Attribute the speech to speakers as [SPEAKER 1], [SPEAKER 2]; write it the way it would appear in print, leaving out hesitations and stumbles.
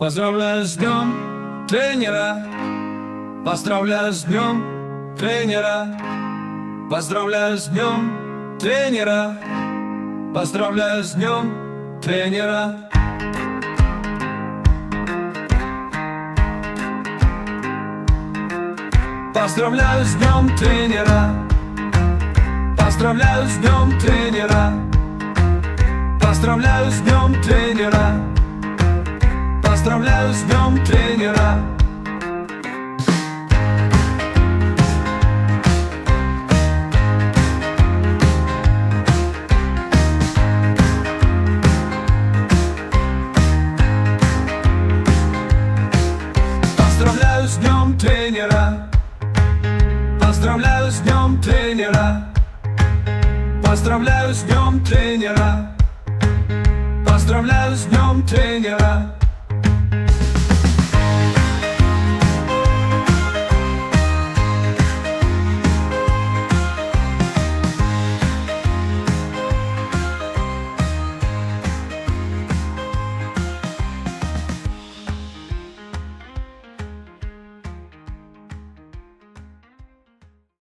[SPEAKER 1] Поздравляю с днем тренера, поздравляю с днем тренера, поздравляю с днем тренера, поздравляю с днем тренера. Поздравляю с днем тренера, поздравляю с днем тренера, поздравляю с днем тренера, поздравляю с днем тренера. Поздравляю с днем тренера, поздравляю с днем тренера, поздравляю с днем тренера, поздравляю с днем тренера.